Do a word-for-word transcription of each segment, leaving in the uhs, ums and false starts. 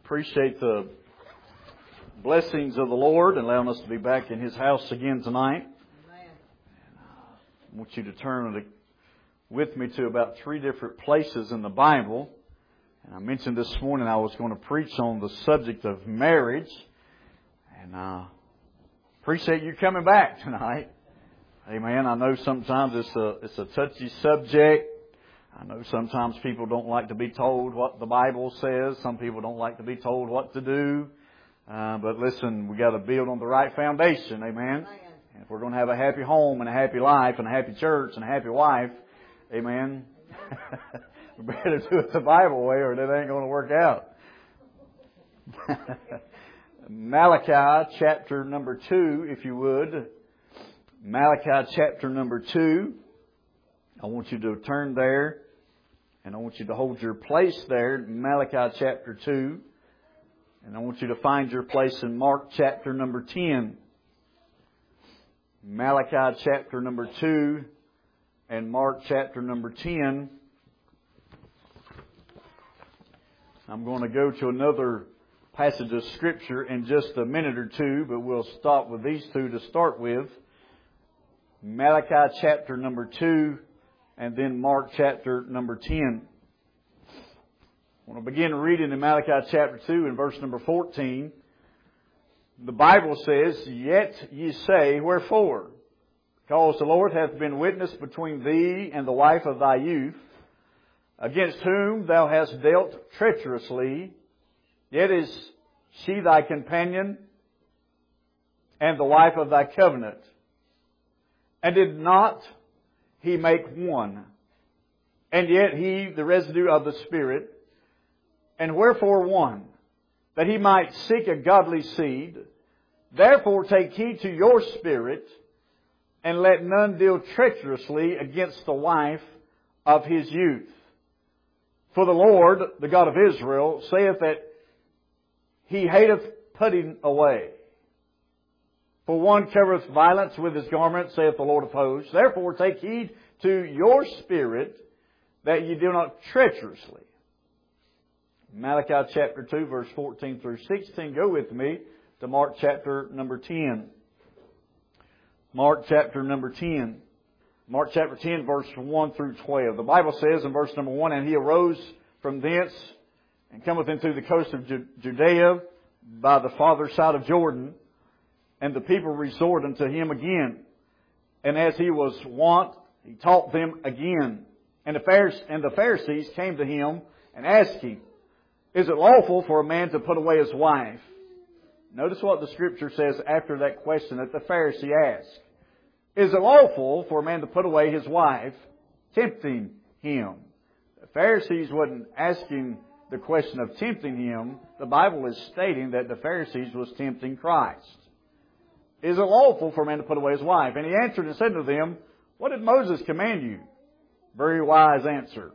Appreciate the blessings of the Lord and allowing us to be back in His house again tonight. Amen. I want you to turn with me to about three different places in the Bible. And I mentioned this morning I was going to preach on the subject of marriage. And I appreciate you coming back tonight. Amen. I know sometimes it's a, it's a touchy subject. I know sometimes people don't like to be told what the Bible says. Some people don't like to be told what to do. Uh, but listen, we got to build on the right foundation. Amen. And if we're going to have a happy home and a happy life and a happy church and a happy wife, amen, we better do it the Bible way or it ain't going to work out. Malachi chapter number two, if you would. Malachi chapter number two. I want you to turn there. And I want you to hold your place there, Malachi chapter two. And I want you to find your place in Mark chapter number ten. Malachi chapter number two and Mark chapter number ten. I'm going to go to another passage of Scripture in just a minute or two, but we'll stop with these two to start with. Malachi chapter number two and then Mark chapter number ten. I want to begin reading in Malachi chapter two and verse number fourteen. The Bible says, "Yet ye say, wherefore? Because the Lord hath been witness between thee and the wife of thy youth, against whom thou hast dealt treacherously, yet is she thy companion and the wife of thy covenant. And did not He make one, and yet He the residue of the Spirit. And wherefore one? That He might seek a godly seed. Therefore take heed to your spirit, and let none deal treacherously against the wife of his youth. For the Lord, the God of Israel, saith that He hateth putting away. For one covereth violence with his garment, saith the Lord of hosts. Therefore take heed to your spirit, that ye do not treacherously." Malachi chapter two, verse fourteen through sixteen. Go with me to Mark chapter number ten. Mark chapter number ten. Mark chapter ten, verse one through twelve. The Bible says in verse number one, "And he arose from thence, and cometh into the coast of Judea by the farther side of Jordan. And the people resort unto him again. And as he was wont, he taught them again. And the Pharisees, and the Pharisees came to him and asked him, Is it lawful for a man to put away his wife?" Notice what the Scripture says after that question that the Pharisee asked. Is it lawful for a man to put away his wife? Tempting him. The Pharisees wasn't asking the question of tempting him. The Bible is stating that the Pharisees was tempting Christ. Is it lawful for a man to put away his wife? And he answered and said to them, What did Moses command you? Very wise answer.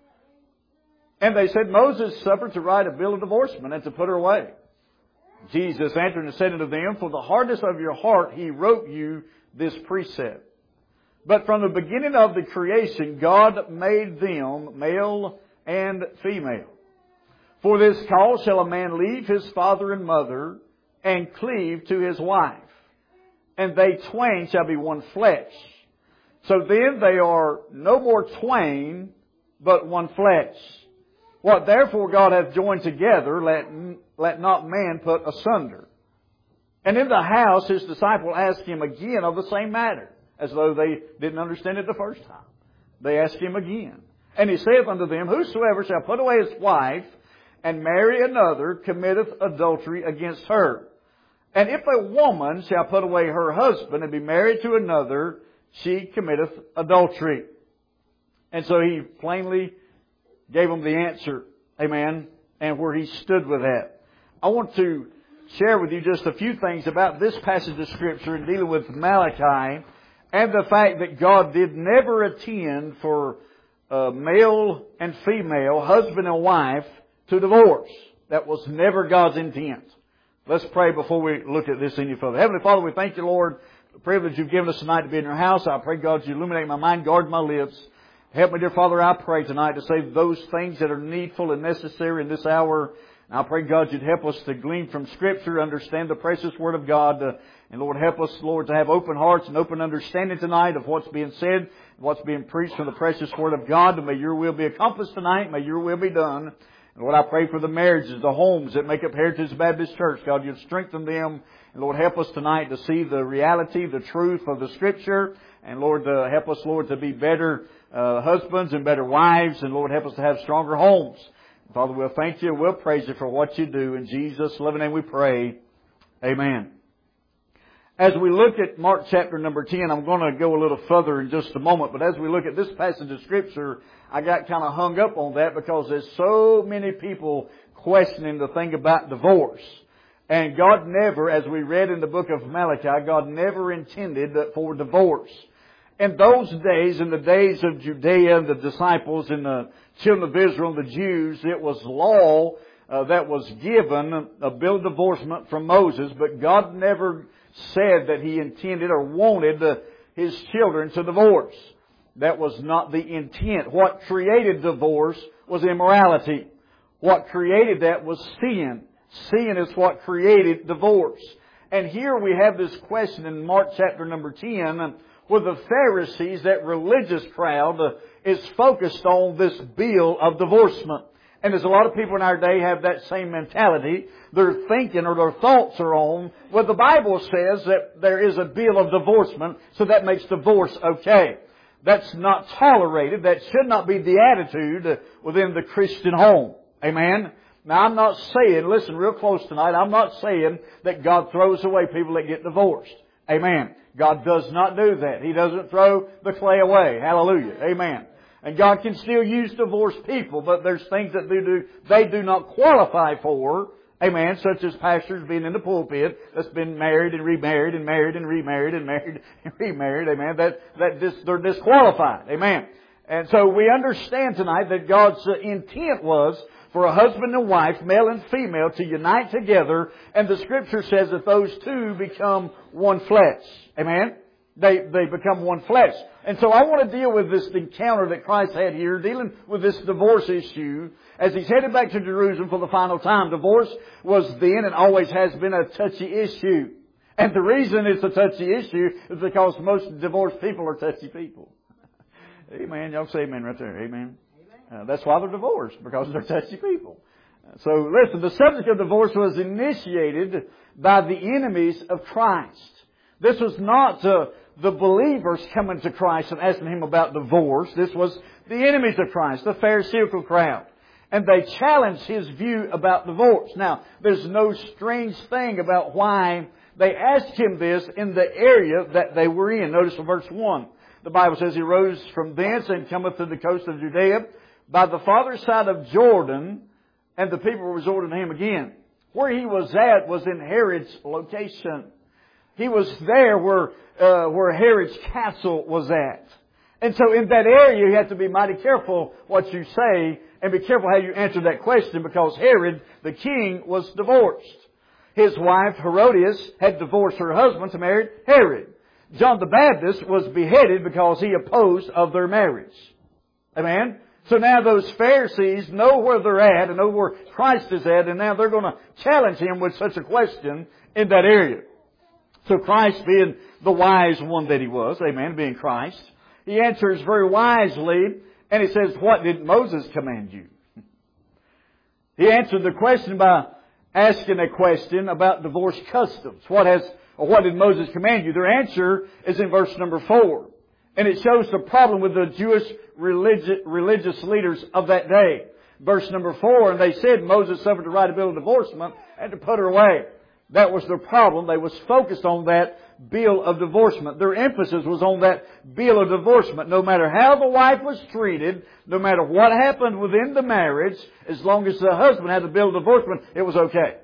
And they said, Moses suffered to write a bill of divorcement and to put her away. Jesus answered and said unto them, For the hardness of your heart he wrote you this precept. But from the beginning of the creation God made them male and female. For this cause shall a man leave his father and mother, and cleave to his wife, and they twain shall be one flesh. So then they are no more twain, but one flesh. What therefore God hath joined together, let, let not man put asunder. And in the house his disciple asked him again of the same matter, as though they didn't understand it the first time. They asked him again. And he saith unto them, Whosoever shall put away his wife, and marry another, committeth adultery against her. And if a woman shall put away her husband and be married to another, she committeth adultery. And so he plainly gave them the answer, amen, and where he stood with that. I want to share with you just a few things about this passage of Scripture in dealing with Malachi, and the fact that God did never intend for uh, male and female, husband and wife, to divorce. That was never God's intent. Let's pray before we look at this any further. Heavenly Father, we thank you, Lord, for the privilege you've given us tonight to be in your house. I pray, God, you illuminate my mind, guard my lips. Help me, dear Father, I pray tonight to say those things that are needful and necessary in this hour. And I pray, God, You'd help us to glean from Scripture, understand the precious Word of God. Uh, and Lord, help us, Lord, to have open hearts and open understanding tonight of what's being said, what's being preached from the precious Word of God. And may Your will be accomplished tonight. May Your will be done. And Lord, I pray for the marriages, the homes that make up Heritage Baptist Church. God, You'd strengthen them. And Lord, help us tonight to see the reality, the truth of the Scripture. And Lord, uh, help us, Lord, to be better uh, husbands and better wives. And Lord, help us to have stronger homes. Father, we'll thank You. We'll praise You for what You do. In Jesus' loving name we pray. Amen. As we look at Mark chapter number ten, I'm going to go a little further in just a moment. But as we look at this passage of Scripture, I got kind of hung up on that because there's so many people questioning the thing about divorce. And God never, as we read in the book of Malachi, God never intended for divorce. In those days, in the days of Judea and the disciples and the children of Israel and the Jews, it was law uh, that was given, a bill of divorcement from Moses, but God never said that He intended or wanted uh, His children to divorce. That was not the intent. What created divorce was immorality. What created that was sin. Sin is what created divorce. And here we have this question in Mark chapter number ten, where the Pharisees, that religious crowd, uh, is focused on this bill of divorcement. And there's a lot of people in our day have that same mentality. Their thinking or their thoughts are on, well, the Bible says that there is a bill of divorcement, so that makes divorce okay. That's not tolerated. That should not be the attitude within the Christian home. Amen? Now, I'm not saying, listen real close tonight, I'm not saying that God throws away people that get divorced. Amen. God does not do that. He doesn't throw the clay away. Hallelujah. Amen. And God can still use divorced people, but there's things that they do, they do not qualify for. Amen. Such as pastors being in the pulpit that's been married and remarried and married and remarried and married and remarried. Amen. That, that dis, they're disqualified. Amen. And so we understand tonight that God's intent was for a husband and wife, male and female, to unite together. And the Scripture says that those two become one flesh. Amen? They, they become one flesh. And so I want to deal with this encounter that Christ had here, dealing with this divorce issue. As He's headed back to Jerusalem for the final time, divorce was then and always has been a touchy issue. And the reason it's a touchy issue is because most divorced people are touchy people. Amen. Y'all say amen right there. Amen. Uh, that's why they're divorced, because they're touchy people. Uh, so listen, the subject of divorce was initiated by the enemies of Christ. This was not uh, the believers coming to Christ and asking Him about divorce. This was the enemies of Christ, the Pharisaical crowd. And they challenged His view about divorce. Now, there's no strange thing about why they asked Him this in the area that they were in. Notice in verse one. The Bible says He rose from thence and cometh to the coast of Judea by the farther side of Jordan, and the people resorted to Him again. Where He was at was in Herod's location. He was there where uh, where Herod's castle was at. And so in that area, you have to be mighty careful what you say, and be careful how you answer that question, because Herod, the king, was divorced. His wife, Herodias, had divorced her husband to marry Herod. John the Baptist was beheaded because he opposed of their marriage. Amen? So now those Pharisees know where they're at and know where Christ is at, and now they're going to challenge Him with such a question in that area. So Christ, being the wise one that He was, amen, being Christ, He answers very wisely, and He says, what did Moses command you? He answered the question by asking a question about divorce customs. What has, or what did Moses command you? Their answer is in verse number four. And it shows the problem with the Jewish religious, religious leaders of that day. Verse number four, and they said Moses suffered to write a bill of divorcement and to put her away. That was their problem. They was focused on that bill of divorcement. Their emphasis was on that bill of divorcement. No matter how the wife was treated, no matter what happened within the marriage, as long as the husband had the bill of divorcement, it was okay.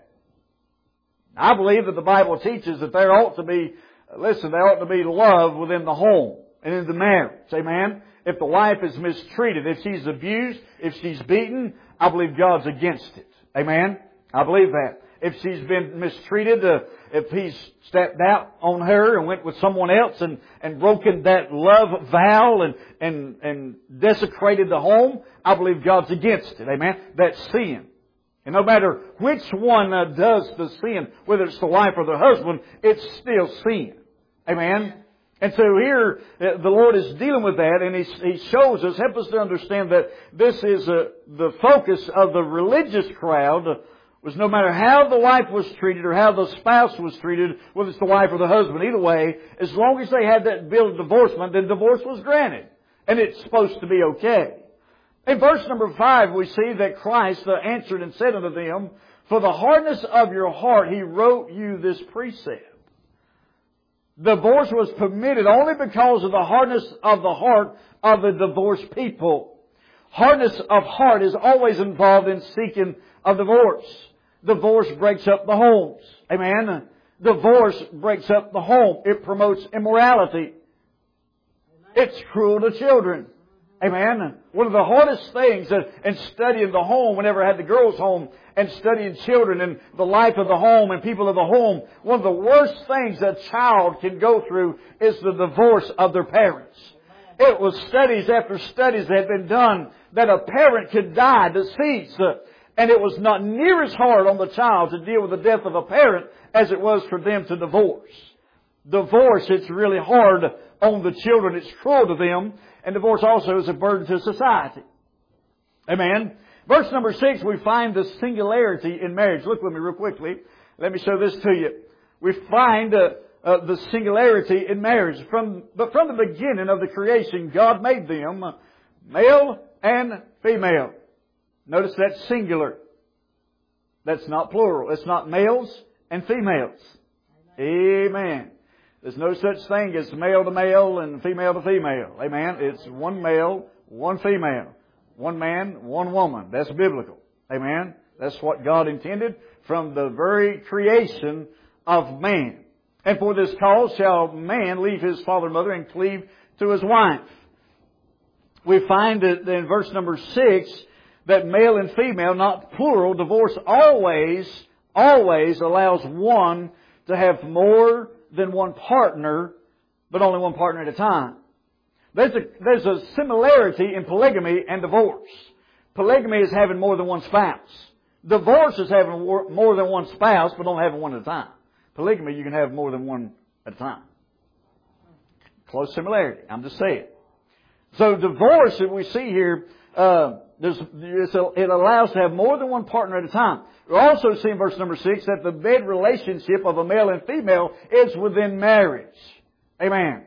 I believe that the Bible teaches that there ought to be, listen, there ought to be love within the home and in the marriage. Amen? If the wife is mistreated, if she's abused, if she's beaten, I believe God's against it. Amen? I believe that. if she's been mistreated, uh, if he's stepped out on her and went with someone else and, and broken that love vow and, and, and desecrated the home, I believe God's against it. Amen? That's sin. And no matter which one uh, does the sin, whether it's the wife or the husband, it's still sin. Amen? And so here, uh, the Lord is dealing with that, and He, he shows us, help us to understand that this is uh, the focus of the religious crowd, uh, was no matter how the wife was treated or how the spouse was treated, whether it's the wife or the husband, either way, as long as they had that bill of divorcement, then divorce was granted. And it's supposed to be okay. In verse number five, we see that Christ uh, answered and said unto them, For the hardness of your heart He wrote you this precept. Divorce was permitted only because of the hardness of the heart of the divorced people. Hardness of heart is always involved in seeking a divorce. Divorce breaks up the homes. Amen. Divorce breaks up the home. It promotes immorality. It's cruel to children. Amen. One of the hardest things in studying the home, whenever I had the girls' home, and studying children and the life of the home and people of the home, one of the worst things a child can go through is the divorce of their parents. It was studies after studies that had been done that a parent could die deceased. And it was not near as hard on the child to deal with the death of a parent as it was for them to divorce. Divorce, it's really hard on the children. It's cruel to them. And divorce also is a burden to society. Amen. Verse number six, we find the singularity in marriage. Look with me real quickly. Let me show this to you. We find uh, uh, the singularity in marriage. From, but from the beginning of the creation, God made them male and female. Notice that's singular. That's not plural. It's not males and females. Amen. Amen. There's no such thing as male to male and female to female. Amen. It's one male, one female. One man, one woman. That's biblical. Amen. That's what God intended from the very creation of man. And for this cause shall man leave his father and mother and cleave to his wife. We find that in verse number six that male and female, not plural, divorce always, always allows one to have more than one partner, but only one partner at a time. There's a, there's a similarity in polygamy and divorce. Polygamy is having more than one spouse. Divorce is having more than one spouse, but only having one at a time. Polygamy, you can have more than one at a time. Close similarity. I'm just saying. So divorce, that we see here, uh, there's, there's a, it allows to have more than one partner at a time. We also see in verse number six that the bed relationship of a male and female is within marriage. Amen.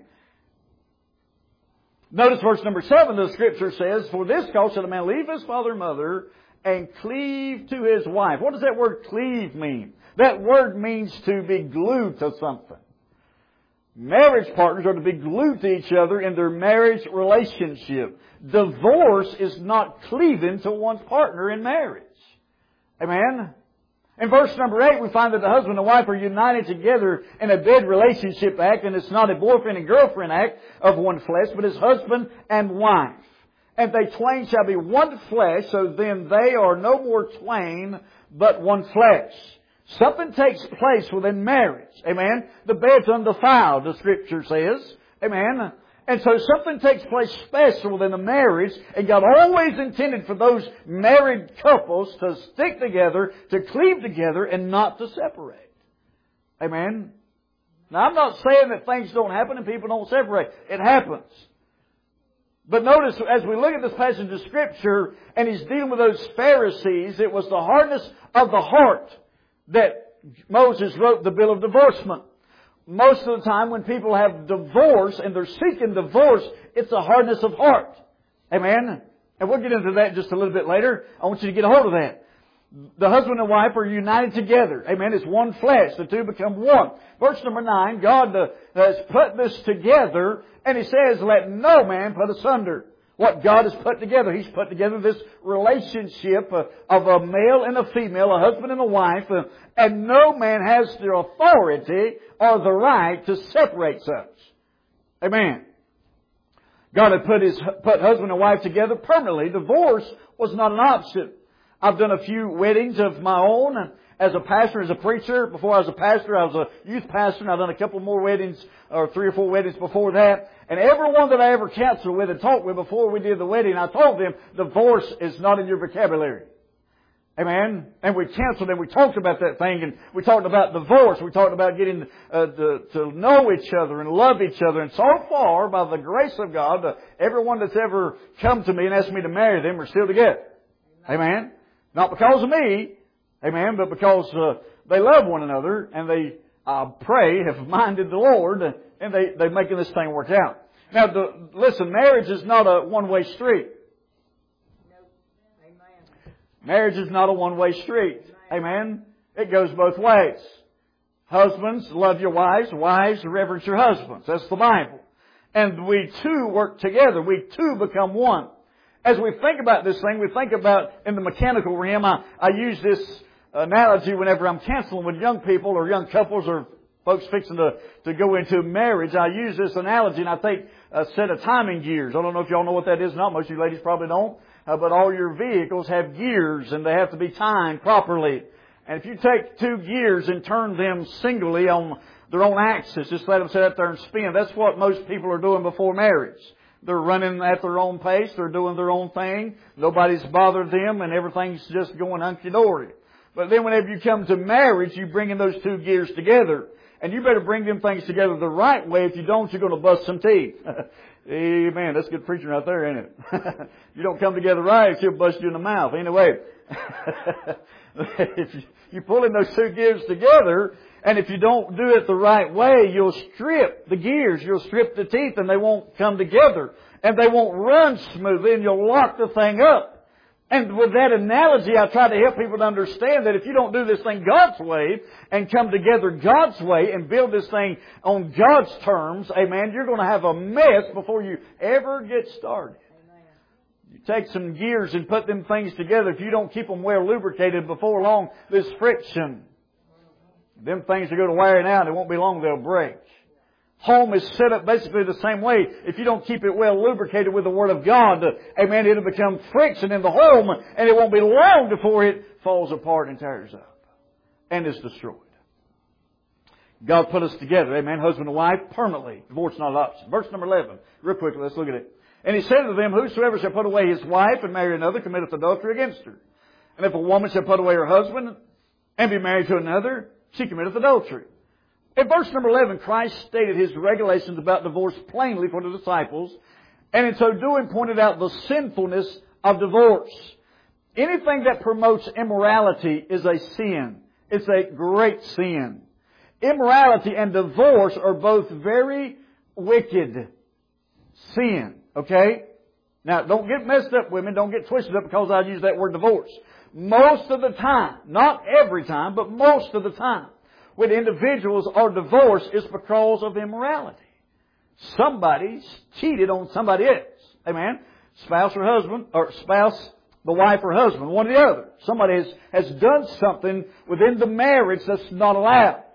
Notice verse number seven, the Scripture says, For this cause shall a man leave his father and mother and cleave to his wife. What does that word cleave mean? That word means to be glued to something. Marriage partners are to be glued to each other in their marriage relationship. Divorce is not cleaving to one's partner in marriage. Amen? In verse number eight, we find that the husband and wife are united together in a bed relationship act, and it's not a boyfriend and girlfriend act of one flesh, but it's husband and wife. And they twain shall be one flesh, so then they are no more twain, but one flesh. Something takes place within marriage. Amen? The bed's undefiled, the Scripture says. Amen? And so something takes place special within a marriage, and God always intended for those married couples to stick together, to cleave together, and not to separate. Amen? Now, I'm not saying that things don't happen and people don't separate. It happens. But notice, as we look at this passage of Scripture, and he's dealing with those Pharisees, it was the hardness of the heart that Moses wrote the bill of divorcement. Most of the time when people have divorce and they're seeking divorce, it's a hardness of heart. Amen? And we'll get into that just a little bit later. I want you to get a hold of that. The husband and wife are united together. Amen? It's one flesh. The two become one. Verse number nine, God uh, has put this together, and He says, let no man put asunder what God has put together. He's put together this relationship uh, of a male and a female, a husband and a wife, uh, and no man has the authority or the right to separate such. Amen. God had put His put husband and wife together permanently. Divorce was not an option. I've done a few weddings of my own as a pastor, as a preacher. Before I was a pastor, I was a youth pastor, and I've done a couple more weddings, or three or four weddings before that. And everyone that I ever counseled with and talked with before we did the wedding, I told them, divorce is not in your vocabulary. Amen. And we counseled and we talked about that thing, and we talked about divorce. We talked about getting uh, to, to know each other and love each other. And so far, by the grace of God, uh, everyone that's ever come to me and asked me to marry them are still together. Amen. Not because of me, amen, but because uh, they love one another and they, I pray, have minded the Lord, and they, they're making this thing work out. Now, the, listen, marriage is not a one-way street. Marriage is not a one-way street. Amen. It goes both ways. Husbands, love your wives. Wives, reverence your husbands. That's the Bible. And we two work together. We two become one. As we think about this thing, we think about in the mechanical realm. I, I use this analogy whenever I'm counseling with young people or young couples or folks fixing to, to go into marriage. I use this analogy, and I think a set of timing gears. I don't know if y'all know what that is. Not most of you ladies probably don't. Uh, but all your vehicles have gears, and they have to be timed properly. And if you take two gears and turn them singly on their own axis, just let them sit up there and spin. That's what most people are doing before marriage. They're running at their own pace. They're doing their own thing. Nobody's bothered them, and everything's just going hunky-dory. But then whenever you come to marriage, you bring in those two gears together. And you better bring them things together the right way. If you don't, you're going to bust some teeth. Amen. That's good preaching right there, ain't it? You don't come together right, she'll bust you in the mouth. Anyway, if you, you pull in those two gears together, and if you don't do it the right way, you'll strip the gears, you'll strip the teeth, and they won't come together. And they won't run smoothly, and you'll lock the thing up. And with that analogy, I try to help people to understand that if you don't do this thing God's way and come together God's way and build this thing on God's terms, amen, you're going to have a mess before you ever get started. Amen. You take some gears and put them things together. If you don't keep them well lubricated, before long, there's friction. Them things are going to wear out. It won't be long, they'll break. Home is set up basically the same way. If you don't keep it well lubricated with the Word of God, amen, it'll become friction in the home, and it won't be long before it falls apart and tears up and is destroyed. God put us together, amen, husband and wife, permanently. Divorce is not an option. Verse number eleven, real quickly, let's look at it. And He said to them, whosoever shall put away his wife and marry another committeth adultery against her. And if a woman shall put away her husband and be married to another, she committeth adultery. In verse number eleven, Christ stated His regulations about divorce plainly for the disciples, and in so doing pointed out the sinfulness of divorce. Anything that promotes immorality is a sin. It's a great sin. Immorality and divorce are both very wicked sin. Okay? Now, don't get messed up, women. Don't get twisted up because I use that word divorce. Most of the time, not every time, but most of the time, when individuals are divorced, it's because of immorality. Somebody's cheated on somebody else. Amen? Spouse or husband, or spouse, the wife or husband, one or the other. Somebody has, has done something within the marriage that's not allowed.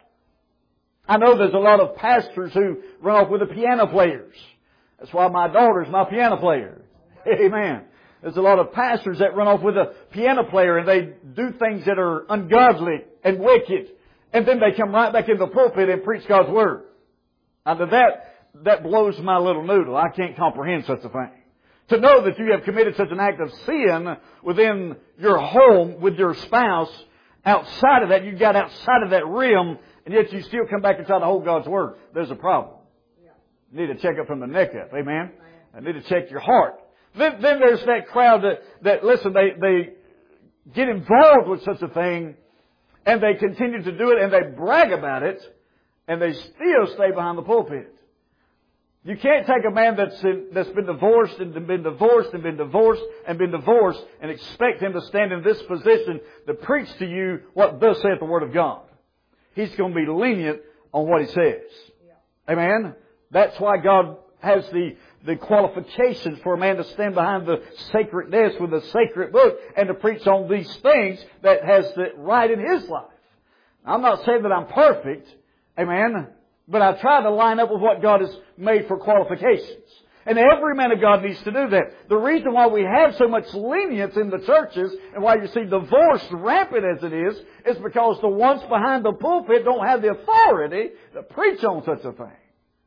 I know there's a lot of pastors who run off with the piano players. That's why my daughter's my piano player. Amen. There's a lot of pastors that run off with a piano player and they do things that are ungodly and wicked. And then they come right back in the pulpit and preach God's Word. Now that, that blows my little noodle. I can't comprehend such a thing. To know that you have committed such an act of sin within your home with your spouse, outside of that, you got outside of that realm, and yet you still come back and try to hold God's Word. There's a problem. You need to check up from the neck up. Amen? I need to check your heart. Then, then there's that crowd that, that listen, they, they get involved with such a thing, and they continue to do it, and they brag about it, and they still stay behind the pulpit. You can't take a man that's in, that's been divorced and been divorced and been divorced and been divorced and expect him to stand in this position to preach to you what thus saith the Word of God. He's going to be lenient on what he says. Yeah. Amen? That's why God has the, the qualifications for a man to stand behind the sacred desk with the sacred book and to preach on these things that has the right in his life. I'm not saying that I'm perfect. Amen? But I try to line up with what God has made for qualifications. And every man of God needs to do that. The reason why we have so much lenience in the churches and why you see divorce rampant as it is, is because the ones behind the pulpit don't have the authority to preach on such a thing.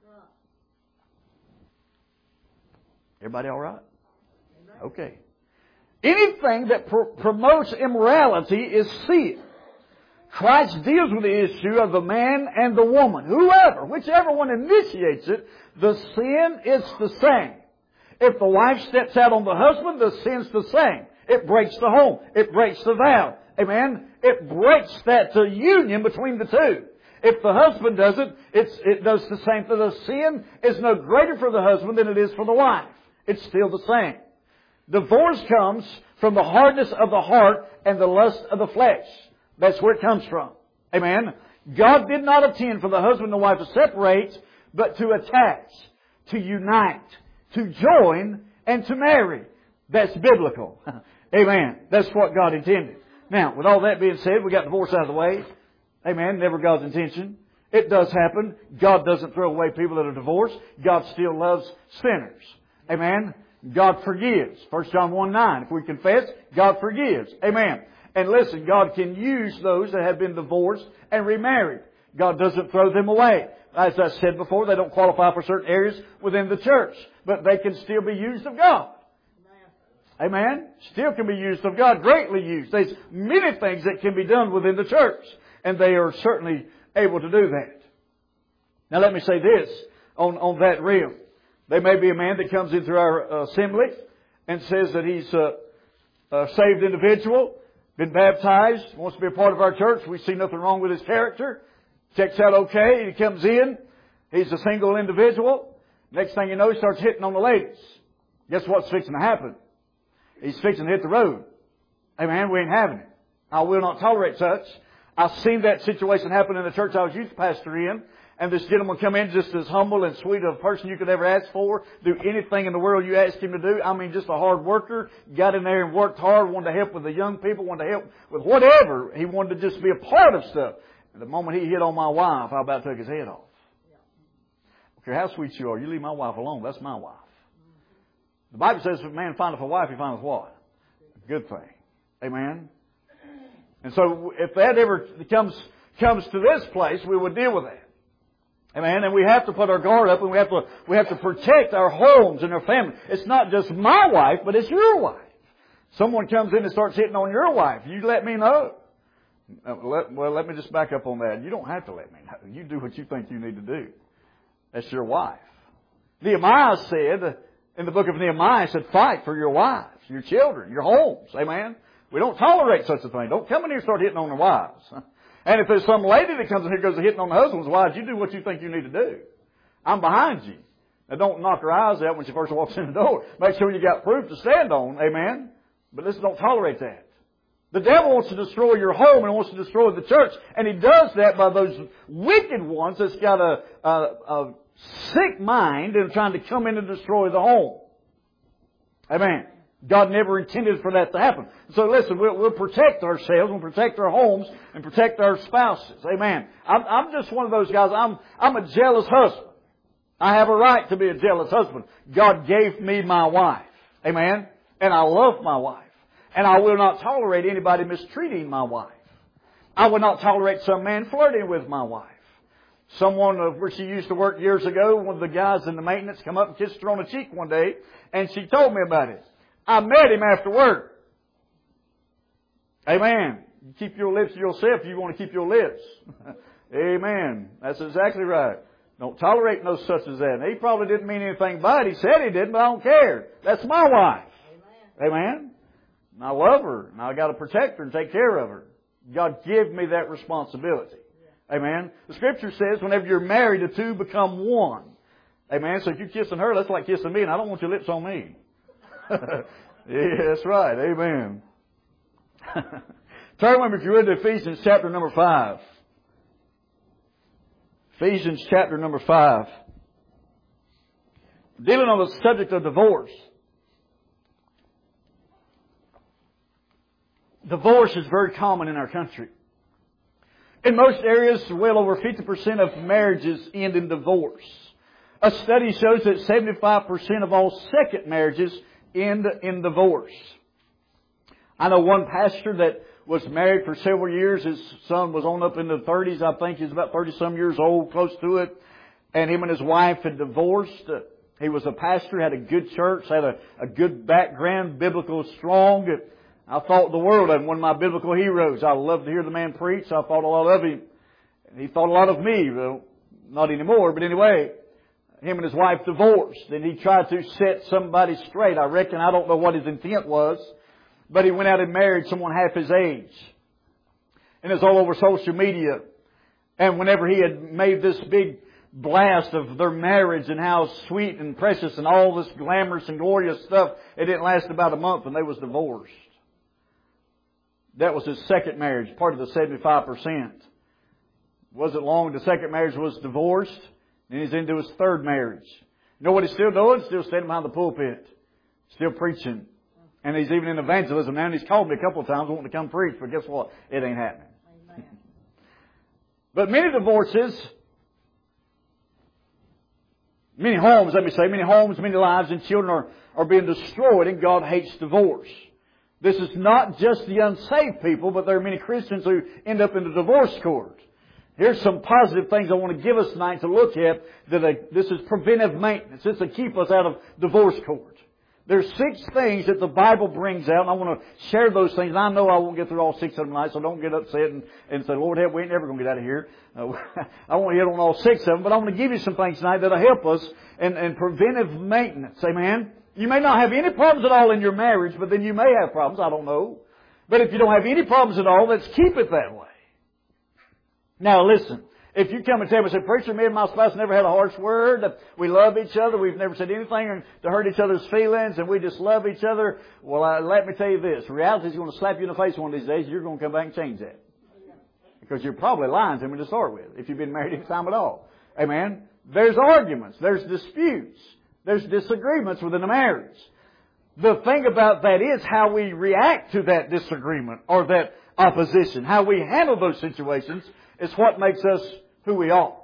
Everybody all right? Okay. Anything that pr- promotes immorality is sin. Christ deals with the issue of the man and the woman. Whoever, whichever one initiates it, the sin is the same. If the wife steps out on the husband, the sin's the same. It breaks the home. It breaks the vow. Amen? It breaks that uh, union between the two. If the husband does it, it's, it does the same. For the sin is no greater for the husband than it is for the wife. It's still the same. Divorce comes from the hardness of the heart and the lust of the flesh. That's where it comes from. Amen? God did not intend for the husband and the wife to separate, but to attach, to unite, to join, and to marry. That's biblical. Amen. That's what God intended. Now, with all that being said, we got divorce out of the way. Amen. Never God's intention. It does happen. God doesn't throw away people that are divorced. God still loves sinners. Amen. God forgives. First John one nine. If we confess, God forgives. Amen. And listen, God can use those that have been divorced and remarried. God doesn't throw them away. As I said before, they don't qualify for certain areas within the church. But they can still be used of God. Amen. Still can be used of God. Greatly used. There's many things that can be done within the church. And they are certainly able to do that. Now let me say this on, on that realm. There may be a man that comes into our assembly and says that he's a, a saved individual, been baptized, wants to be a part of our church. We see nothing wrong with his character. Checks out okay. He comes in. He's a single individual. Next thing you know, he starts hitting on the ladies. Guess what's fixing to happen? He's fixing to hit the road. Amen. We ain't having it. I will not tolerate such. I've seen that situation happen in the church I was youth pastor in. And this gentleman come in just as humble and sweet of a person you could ever ask for. Do anything in the world you ask him to do. I mean, just a hard worker. Got in there and worked hard. Wanted to help with the young people. Wanted to help with whatever. He wanted to just be a part of stuff. And the moment he hit on my wife, I about took his head off. Okay, how sweet you are. You leave my wife alone. That's my wife. The Bible says if a man findeth a wife, he findeth what? A good thing. Amen? And so if that ever comes, comes to this place, we would deal with that. Amen. And we have to put our guard up and we have to, we have to protect our homes and our family. It's not just my wife, but it's your wife. Someone comes in and starts hitting on your wife. You let me know. Well, let me just back up on that. You don't have to let me know. You do what you think you need to do. That's your wife. Nehemiah said, in the book of Nehemiah, said, fight for your wives, your children, your homes. Amen. We don't tolerate such a thing. Don't come in here and start hitting on their wives. And if there's some lady that comes in here and goes hitting on the husband's wives, you do what you think you need to do. I'm behind you. Now don't knock her eyes out when she first walks in the door. Make sure you got proof to stand on. Amen. But listen, don't tolerate that. The devil wants to destroy your home and wants to destroy the church. And he does that by those wicked ones that's got a, a, a sick mind and trying to come in and destroy the home. Amen. God never intended for that to happen. So listen, we'll, we'll protect ourselves, we'll protect our homes, and protect our spouses. Amen. I'm, I'm just one of those guys. I'm, I'm a jealous husband. I have a right to be a jealous husband. God gave me my wife. Amen. And I love my wife. And I will not tolerate anybody mistreating my wife. I will not tolerate some man flirting with my wife. Someone where she used to work years ago, one of the guys in the maintenance come up and kissed her on the cheek one day, and she told me about it. I met him after work. Amen. You keep your lips to yourself if you want to keep your lips. Amen. That's exactly right. Don't tolerate no such as that. And he probably didn't mean anything by it. He said he didn't, but I don't care. That's my wife. Amen. Amen. And I love her. And I got to protect her and take care of her. God give me that responsibility. Amen. The Scripture says whenever you're married, the two become one. Amen. So if you're kissing her, that's like kissing me, and I don't want your lips on me. Yeah, that's right. Amen. Turn with me, if you would, to Ephesians chapter number five. Ephesians chapter number five. Dealing on the subject of divorce. Divorce is very common in our country. In most areas, well over fifty percent of marriages end in divorce. A study shows that seventy-five percent of all second marriages end in divorce. I know one pastor that was married for several years. His son was on up in the thirties. I think he's about thirty-some years old, close to it. And him and his wife had divorced. He was a pastor, had a good church, had a, a good background, biblical, strong. I thought the world of him, one of my biblical heroes. I loved to hear the man preach. I thought a lot of him. He thought a lot of me. Well, not anymore, but anyway, him and his wife divorced. And he tried to set somebody straight. I reckon, I don't know what his intent was, but he went out and married someone half his age. And it's all over social media. And whenever he had made this big blast of their marriage and how sweet and precious and all this glamorous and glorious stuff, it didn't last about a month and they was divorced. That was his second marriage, part of the seventy-five percent. Wasn't long, the second marriage was divorced, and he's into his third marriage. You know what he's still doing? Still standing behind the pulpit. Still preaching. And he's even in evangelism now, and he's called me a couple of times wanting to come preach, but guess what? It ain't happening. Amen. But many divorces, many homes, let me say, many homes, many lives and children are, are being destroyed, and God hates divorce. This is not just the unsaved people, but there are many Christians who end up in the divorce court. Here's some positive things I want to give us tonight to look at. That I, this is preventive maintenance. This will keep us out of divorce court. There's six things that the Bible brings out, and I want to share those things. And I know I won't get through all six of them tonight, so don't get upset and, and say, Lord, help, we ain't never going to get out of here. Uh, I won't hit on all six of them, but I want to give you some things tonight that'll help us in, in preventive maintenance. Amen? You may not have any problems at all in your marriage, but then you may have problems. I don't know. But if you don't have any problems at all, let's keep it that way. Now listen, if you come and tell me, say, preacher, me and my spouse never had a harsh word, we love each other, we've never said anything to hurt each other's feelings, and we just love each other, well, uh, let me tell you this, reality is going to slap you in the face one of these days, you're going to come back and change that. Because you're probably lying to me to start with, if you've been married any time at all. Amen? There's arguments, there's disputes, there's disagreements within a marriage. The thing about that is how we react to that disagreement or that opposition, how we handle those situations, is what makes us who we are.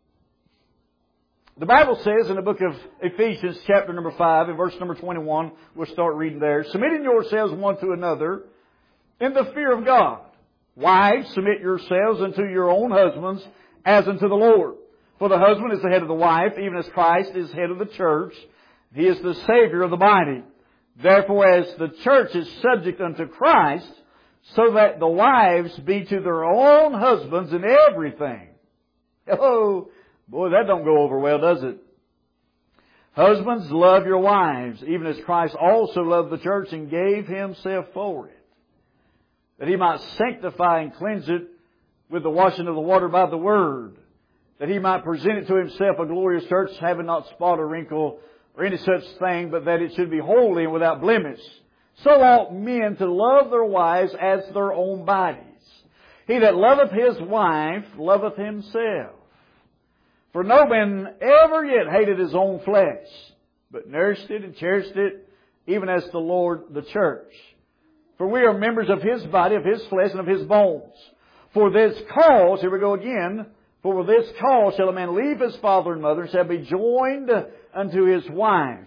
The Bible says in the book of Ephesians chapter number five and verse number twenty-one, we'll start reading there, submitting yourselves one to another in the fear of God. Wives, submit yourselves unto your own husbands as unto the Lord. For the husband is the head of the wife, even as Christ is head of the church. He is the Savior of the body. Therefore, as the church is subject unto Christ, so that the wives be to their own husbands in everything. Oh, boy, that don't go over well, does it? Husbands, love your wives, even as Christ also loved the church and gave Himself for it, that He might sanctify and cleanse it with the washing of the water by the Word, that He might present it to Himself a glorious church, having not spot or wrinkle or any such thing, but that it should be holy and without blemish. So ought men to love their wives as their own bodies. He that loveth his wife loveth himself. For no man ever yet hated his own flesh, but nourished it and cherished it, even as the Lord the church. For we are members of His body, of His flesh, and of His bones. For this cause, here we go again, for this cause shall a man leave his father and mother, and shall be joined unto his wife.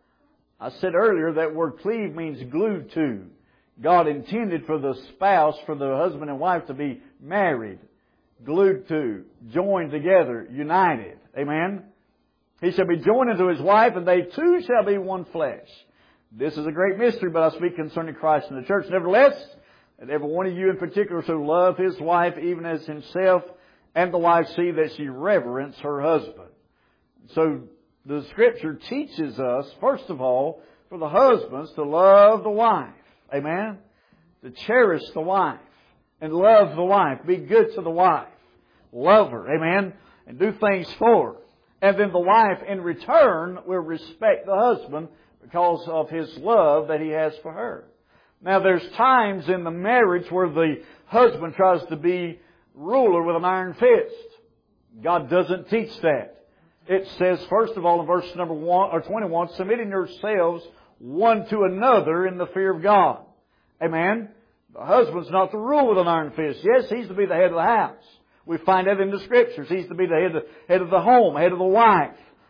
I said earlier that word cleave means glued to. God intended for the spouse, for the husband and wife to be married, glued to, joined together, united. Amen? He shall be joined unto his wife, and they two shall be one flesh. This is a great mystery, but I speak concerning Christ and the church. Nevertheless, that every one of you in particular so love his wife even as himself, and the wife see that she reverence her husband. So the Scripture teaches us, first of all, for the husbands to love the wife. Amen? To cherish the wife. And love the wife. Be good to the wife. Love her. Amen? And do things for her. And then the wife, in return, will respect the husband because of his love that he has for her. Now, there's times in the marriage where the husband tries to be ruler with an iron fist. God doesn't teach that. It says, first of all, in verse number one or twenty-one, submitting yourselves one to another in the fear of God. Amen? The husband's not to rule with an iron fist. Yes, he's to be the head of the house. We find that in the Scriptures. He's to be the head of, head of the home, head of the wife.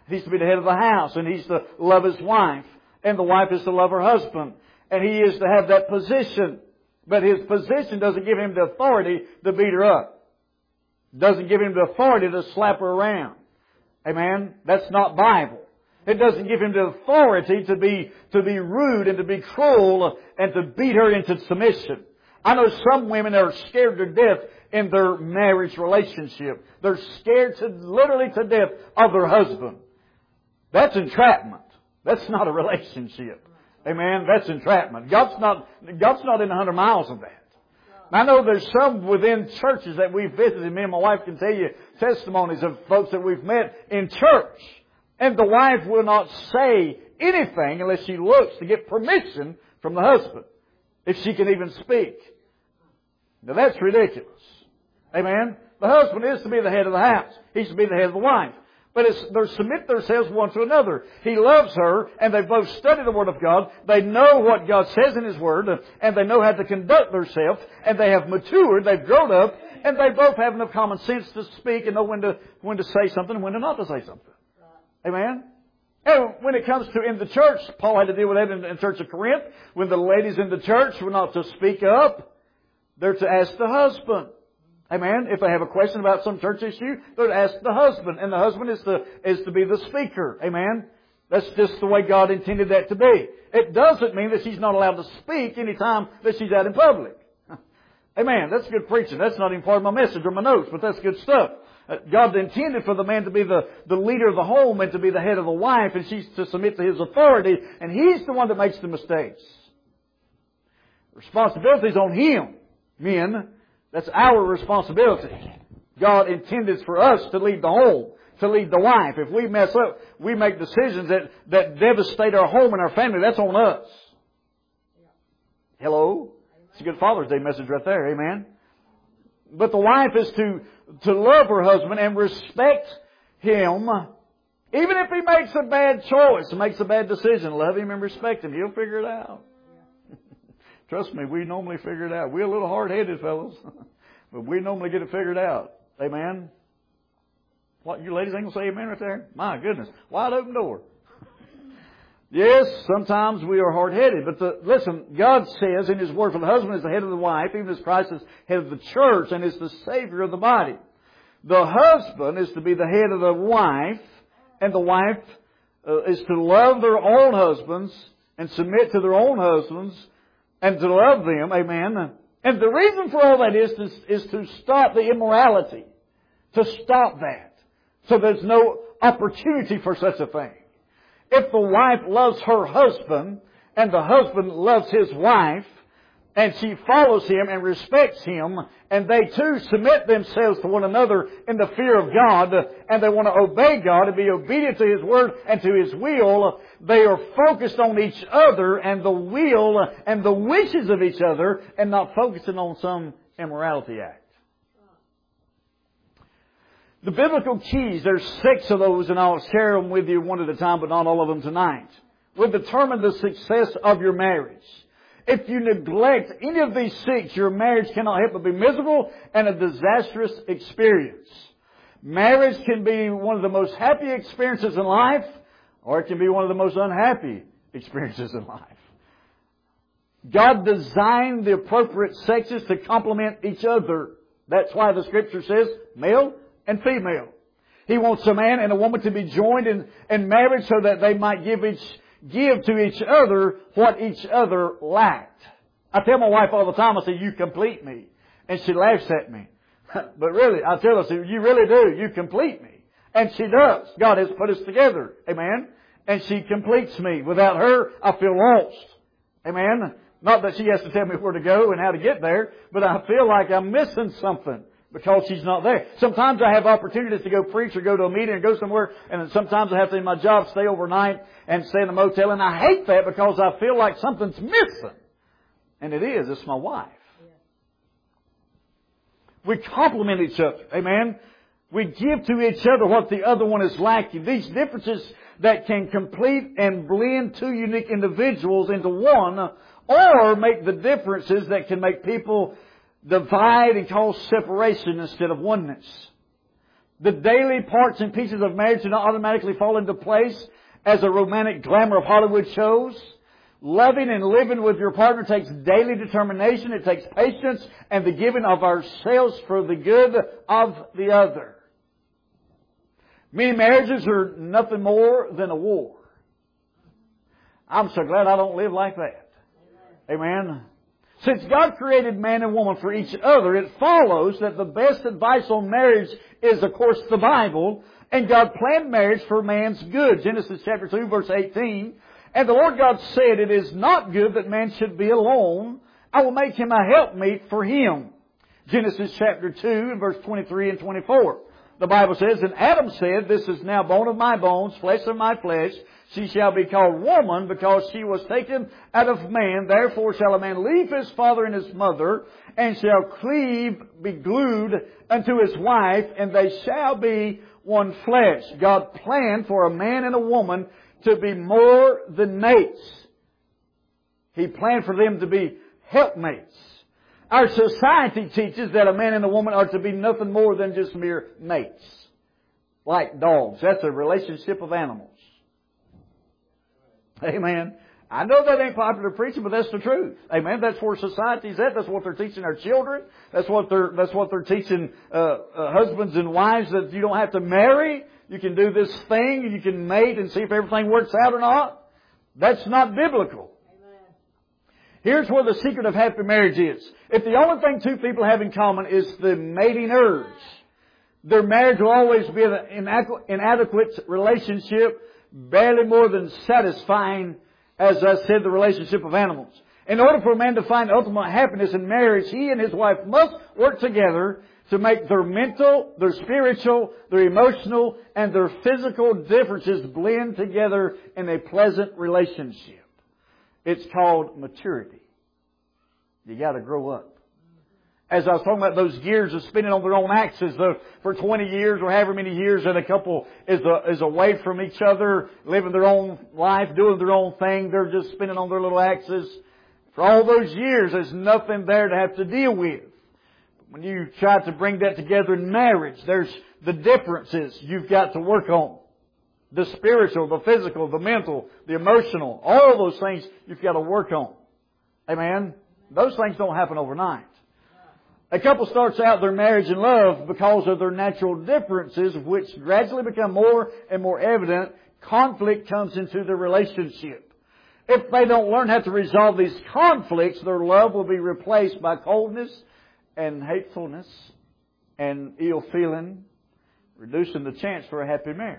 He's to be the head of the house, and he's to love his wife. And the wife is to love her husband. And he is to have that position. But his position doesn't give him the authority to beat her up. Doesn't give him the authority to slap her around. Amen? That's not Bible. It doesn't give him the authority to be, to be rude and to be cruel and to beat her into submission. I know some women are scared to death in their marriage relationship. They're scared to, literally to death of their husband. That's entrapment. That's not a relationship. Amen? That's entrapment. God's not, God's not in a hundred miles of that. I know there's some within churches that we've visited. Me and my wife can tell you testimonies of folks that we've met in church. And the wife will not say anything unless she looks to get permission from the husband. If she can even speak. Now that's ridiculous. Amen? The husband is to be the head of the house. He's to be the head of the wife. But it's, they submit themselves one to another. He loves her, and they both study the Word of God. They know what God says in His Word, and they know how to conduct themselves, and they have matured, they've grown up, and they both have enough common sense to speak and know when to, when to say something and when to not to say something. Amen? And when it comes to in the church, Paul had to deal with that in the church of Corinth. When the ladies in the church were not to speak up, they're to ask the husband. Amen. If they have a question about some church issue, they're to ask the husband. And the husband is to, is to be the speaker. Amen. That's just the way God intended that to be. It doesn't mean that she's not allowed to speak any time that she's out in public. Amen. That's good preaching. That's not even part of my message or my notes, but that's good stuff. God intended for the man to be the, the leader of the home and to be the head of the wife, and she's to submit to his authority, and he's the one that makes the mistakes. Responsibility is on him, men. That's our responsibility. God intended for us to lead the home, to lead the wife. If we mess up, we make decisions that, that devastate our home and our family. That's on us. Hello? It's a good Father's Day message right there. Amen. But the wife is to, to love her husband and respect him. Even if he makes a bad choice, makes a bad decision, love him and respect him. He'll figure it out. Trust me, we normally figure it out. We're a little hard-headed, fellows. But we normally get it figured out. Amen? What, you ladies ain't going to say amen right there? My goodness. Wide open door. Yes, sometimes we are hard-headed. But the, listen, God says in His Word, for the husband is the head of the wife, even as Christ is head of the church and is the Savior of the body. The husband is to be the head of the wife, and the wife uh, is to love their own husbands and submit to their own husbands and to love them. Amen. And the reason for all that is to, is to stop the immorality. To stop that. So there's no opportunity for such a thing. If the wife loves her husband and the husband loves his wife and she follows him and respects him and they too submit themselves to one another in the fear of God and they want to obey God and be obedient to His Word and to His will, they are focused on each other and the will and the wishes of each other and not focusing on some immorality act. The biblical keys, there's six of those, and I'll share them with you one at a time, but not all of them tonight, will determine the success of your marriage. If you neglect any of these six, your marriage cannot help but be miserable and a disastrous experience. Marriage can be one of the most happy experiences in life, or it can be one of the most unhappy experiences in life. God designed the appropriate sexes to complement each other. That's why the Scripture says male and female. He wants a man and a woman to be joined in, in marriage so that they might give each give to each other what each other lacked. I tell my wife all the time, I say, you complete me. And she laughs at me. But really, I tell her, I say, you really do. You complete me. And she does. God has put us together. Amen. And she completes me. Without her, I feel lost. Amen. Not that she has to tell me where to go and how to get there, but I feel like I'm missing something because she's not there. Sometimes I have opportunities to go preach or go to a meeting or go somewhere, and sometimes I have to, in my job, stay overnight and stay in a motel, and I hate that because I feel like something's missing. And it is. It's my wife. We complement each other. Amen. We give to each other what the other one is lacking. These differences that can complete and blend two unique individuals into one, or make the differences that can make people divide and cause separation instead of oneness. The daily parts and pieces of marriage do not automatically fall into place as a romantic glamour of Hollywood shows. Loving and living with your partner takes daily determination. It takes patience and the giving of ourselves for the good of the other. Many marriages are nothing more than a war. I'm so glad I don't live like that. Amen. Since God created man and woman for each other, it follows that the best advice on marriage is, of course, the Bible. And God planned marriage for man's good. Genesis chapter two, verse eighteen. And the Lord God said, it is not good that man should be alone. I will make him a helpmeet for him. Genesis chapter two, verse twenty-three and twenty-four. The Bible says, and Adam said, this is now bone of my bones, flesh of my flesh. She shall be called woman because she was taken out of man. Therefore shall a man leave his father and his mother, and shall cleave, be glued unto his wife, and they shall be one flesh. God planned for a man and a woman to be more than mates. He planned for them to be helpmates. Our society teaches that a man and a woman are to be nothing more than just mere mates. Like dogs. That's a relationship of animals. Amen. I know that ain't popular preaching, but that's the truth. Amen. That's where society's at. That's what they're teaching our children. That's what they're, that's what they're teaching, uh, uh, husbands and wives, that you don't have to marry. You can do this thing and you can mate and see if everything works out or not. That's not biblical. Amen. Here's where the secret of happy marriage is. If the only thing two people have in common is the mating urge, their marriage will always be an inadequate relationship, barely more than satisfying, as I said, the relationship of animals. In order for a man to find ultimate happiness in marriage, he and his wife must work together to make their mental, their spiritual, their emotional, and their physical differences blend together in a pleasant relationship. It's called maturity. You got to grow up. As I was talking about those gears of spinning on their own axis though, for twenty years or however many years that a couple is a, is away from each other, living their own life, doing their own thing, they're just spinning on their little axis. For all those years, there's nothing there to have to deal with. When you try to bring that together in marriage, there's the differences you've got to work on. The spiritual, the physical, the mental, the emotional, all of those things you've got to work on. Amen? Those things don't happen overnight. A couple starts out their marriage in love because of their natural differences, which gradually become more and more evident. Conflict comes into the relationship. If they don't learn how to resolve these conflicts, their love will be replaced by coldness and hatefulness and ill feeling, reducing the chance for a happy marriage.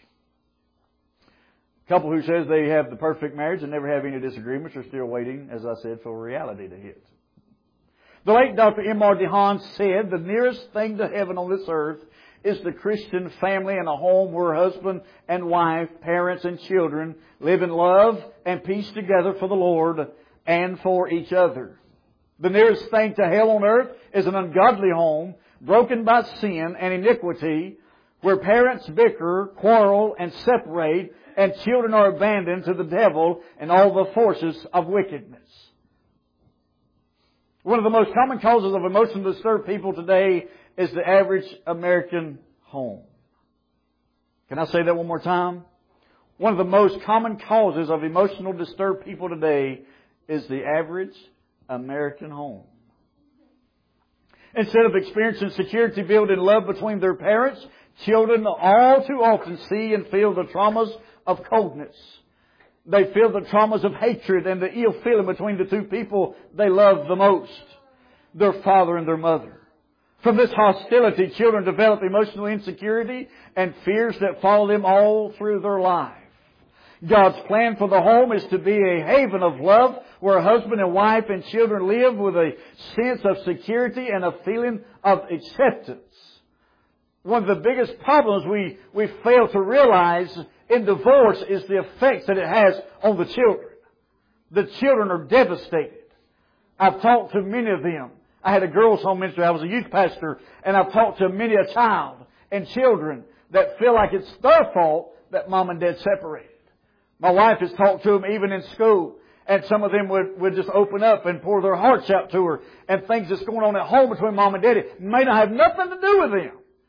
A couple who says they have the perfect marriage and never have any disagreements are still waiting, as I said, for reality to hit. The late Doctor M R DeHaan said, the nearest thing to heaven on this earth is the Christian family and a home where husband and wife, parents and children live in love and peace together for the Lord and for each other. The nearest thing to hell on earth is an ungodly home broken by sin and iniquity, where parents bicker, quarrel, and separate, and children are abandoned to the devil and all the forces of wickedness. One of the most common causes of emotional disturbed people today is the average American home. Can I say that one more time? One of the most common causes of emotional disturbed people today is the average American home. Instead of experiencing security built in love between their parents, children all too often see and feel the traumas of coldness. They feel the traumas of hatred and the ill feeling between the two people they love the most, their father and their mother. From this hostility, children develop emotional insecurity and fears that follow them all through their life. God's plan for the home is to be a haven of love where husband and wife and children live with a sense of security and a feeling of acceptance. One of the biggest problems we, we fail to realize in divorce is the effects that it has on the children. The children are devastated. I've talked to many of them. I had a girls' home ministry. I was a youth pastor, and I've talked to many a child and children that feel like it's their fault that mom and dad separated. My wife has talked to them even in school, and some of them would, would just open up and pour their hearts out to her, and things that's going on at home between mom and daddy may not have nothing to do with them.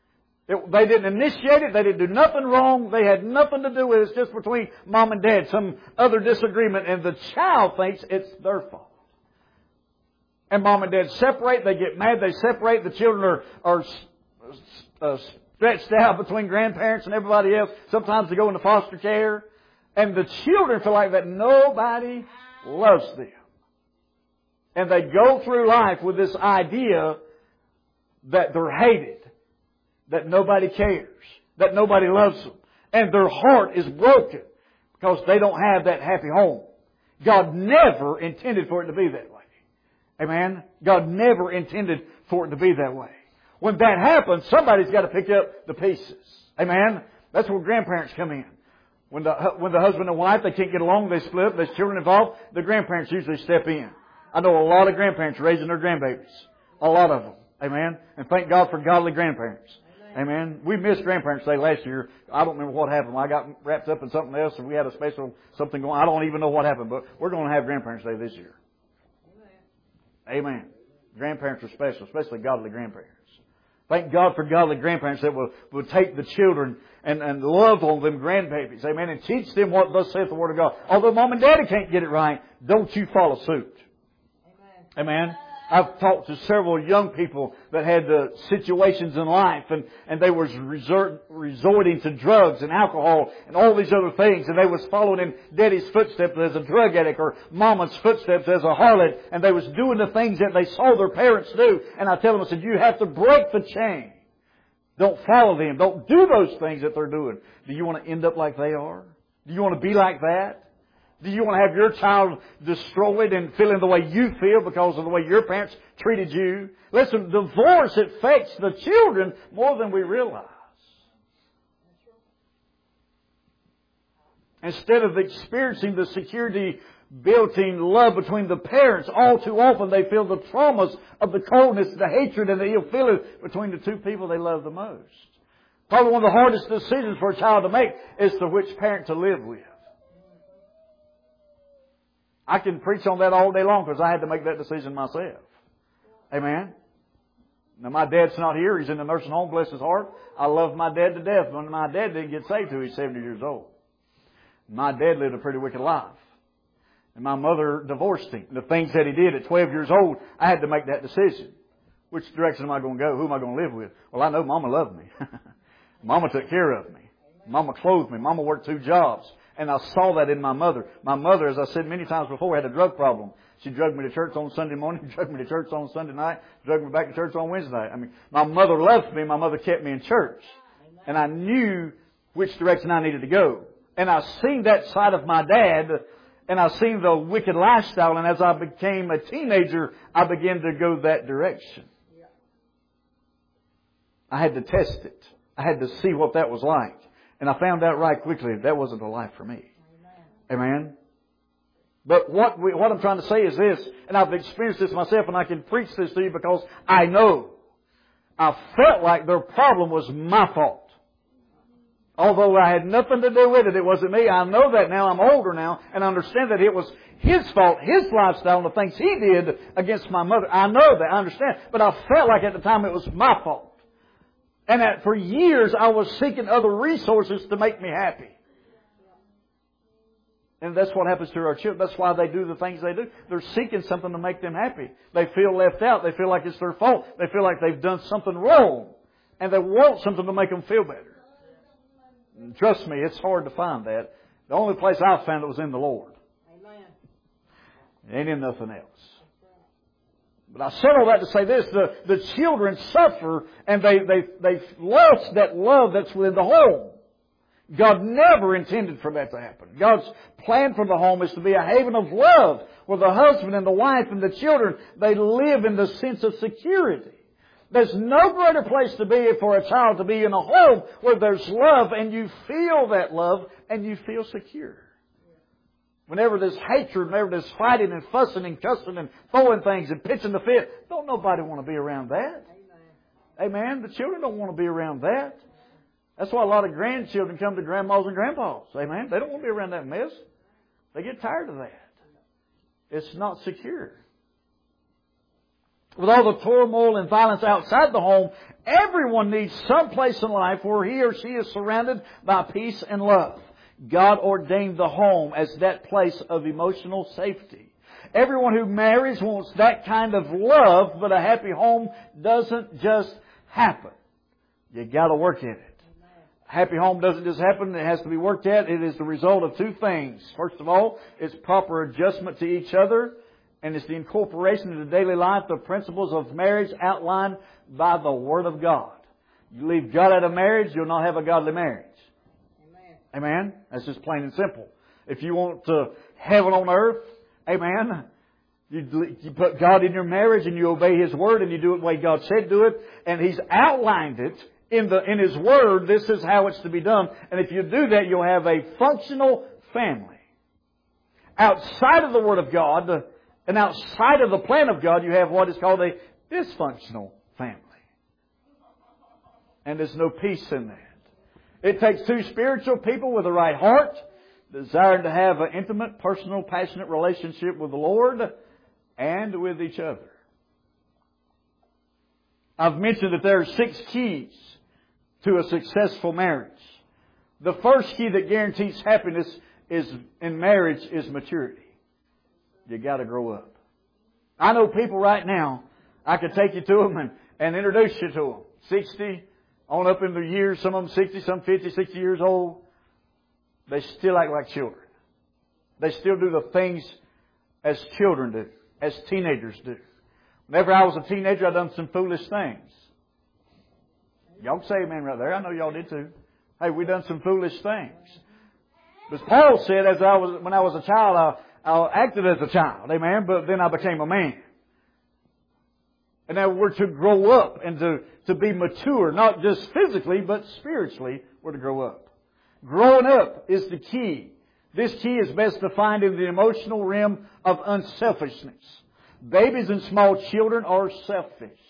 It, they didn't initiate it. They didn't do nothing wrong. They had nothing to do with it. It's just between mom and dad, some other disagreement, and the child thinks it's their fault. And mom and dad separate. They get mad. They separate. The children are, are uh, stretched out between grandparents and everybody else. Sometimes they go into foster care. And the children feel like that nobody loves them. And they go through life with this idea that they're hated, that nobody cares, that nobody loves them. And their heart is broken because they don't have that happy home. God never intended for it to be that way. Amen? God never intended for it to be that way. When that happens, somebody's got to pick up the pieces. Amen? That's where grandparents come in. When the, when the husband and wife, they can't get along, they split up, there's children involved, the grandparents usually step in. I know a lot of grandparents raising their grandbabies. A lot of them. Amen? And thank God for godly grandparents. Amen? Amen. We missed Grandparents' Day last year. I don't remember what happened. I got wrapped up in something else and we had a special something going. I don't even know what happened, but we're going to have Grandparents' Day this year. Amen. Grandparents are special, especially godly grandparents. Thank God for godly grandparents that will, will take the children and, and love on them grandbabies. Amen. And teach them what thus saith the Word of God. Although mom and daddy can't get it right, don't you follow suit. Amen. Amen. I've talked to several young people that had uh, situations in life and, and they was resort, resorting to drugs and alcohol and all these other things. And they was following in daddy's footsteps as a drug addict or mama's footsteps as a harlot. And they was doing the things that they saw their parents do. And I tell them, I said, you have to break the chain. Don't follow them. Don't do those things that they're doing. Do you want to end up like they are? Do you want to be like that? Do you want to have your child destroyed and feeling the way you feel because of the way your parents treated you? Listen, divorce affects the children more than we realize. Instead of experiencing the security built-in love between the parents, all too often they feel the traumas of the coldness, the hatred, and the ill feeling between the two people they love the most. Probably one of the hardest decisions for a child to make is to which parent to live with. I can preach on that all day long because I had to make that decision myself. Amen. Now my dad's not here. He's in the nursing home. Bless his heart. I love my dad to death. When my dad didn't get saved till he was seventy years old. My dad lived a pretty wicked life. And my mother divorced him. The things that he did at twelve years old, I had to make that decision. Which direction am I going to go? Who am I going to live with? Well, I know Mama loved me. Mama took care of me. Mama clothed me. Mama worked two jobs. And I saw that in my mother. My mother, as I said many times before, had a drug problem. She drugged me to church on Sunday morning, drugged me to church on Sunday night, drugged me back to church on Wednesday night. I mean, my mother loved me. My mother kept me in church. And I knew which direction I needed to go. And I seen that side of my dad, and I seen the wicked lifestyle. And as I became a teenager, I began to go that direction. I had to test it. I had to see what that was like. And I found out right quickly that wasn't a life for me. Amen. Amen. But what we, what I'm trying to say is this, and I've experienced this myself, and I can preach this to you because I know. I felt like their problem was my fault. Although I had nothing to do with it, it wasn't me. I know that now. I'm older now, and I understand that it was his fault, his lifestyle, and the things he did against my mother. I know that. I understand. But I felt like at the time it was my fault. And that for years I was seeking other resources to make me happy. And that's what happens to our children. That's why they do the things they do. They're seeking something to make them happy. They feel left out. They feel like it's their fault. They feel like they've done something wrong. And they want something to make them feel better. And trust me, it's hard to find that. The only place I've found it was in the Lord. It ain't in nothing else. But I said all that to say this, the, the children suffer and they, they, they lost that love that's within the home. God never intended for that to happen. God's plan for the home is to be a haven of love where the husband and the wife and the children, they live in the sense of security. There's no greater place to be for a child to be in a home where there's love and you feel that love and you feel secure. Whenever there's hatred, whenever there's fighting and fussing and cussing and throwing things and pitching the fit, don't nobody want to be around that. Amen. Amen. The children don't want to be around that. That's why a lot of grandchildren come to grandmas and grandpas. Amen. They don't want to be around that mess. They get tired of that. It's not secure. With all the turmoil and violence outside the home Everyone needs some place in life where he or she is surrounded by peace and love. God ordained the home as that place of emotional safety. Everyone who marries wants that kind of love, but a happy home doesn't just happen. You got to work at it. A happy home doesn't just happen. It has to be worked at. It is the result of two things. First of all, it's proper adjustment to each other, and it's the incorporation into daily life the principles of marriage outlined by the Word of God. You leave God out of marriage, you'll not have a godly marriage. Amen. Amen? That's just plain and simple. If you want uh, heaven on earth, amen, you, you put God in your marriage and you obey His Word and you do it the way God said do it, and He's outlined it in the in His Word. This is how it's to be done. And if you do that, you'll have a functional family. Outside of the Word of God and outside of the plan of God, you have what is called a dysfunctional family. And there's no peace in that. It takes two spiritual people with the right heart, desiring to have an intimate, personal, passionate relationship with the Lord and with each other. I've mentioned that there are six keys to a successful marriage. The first key that guarantees happiness is in marriage is maturity. You got to grow up. I know people right now, I could take you to them and, and introduce you to them. sixty, on up in the years, some of them sixty, some fifty, sixty years old. They still act like children. They still do the things as children do, as teenagers do. Whenever I was a teenager, I done some foolish things. Y'all can say amen right there. I know y'all did too. Hey, we done some foolish things. But Paul said, as I was, when I was a child, I, I acted as a child, amen, but then I became a man. And now we're to grow up and to, to be mature, not just physically, but spiritually, we're to grow up. Growing up is the key. This key is best defined in the emotional realm of unselfishness. Babies and small children are selfish.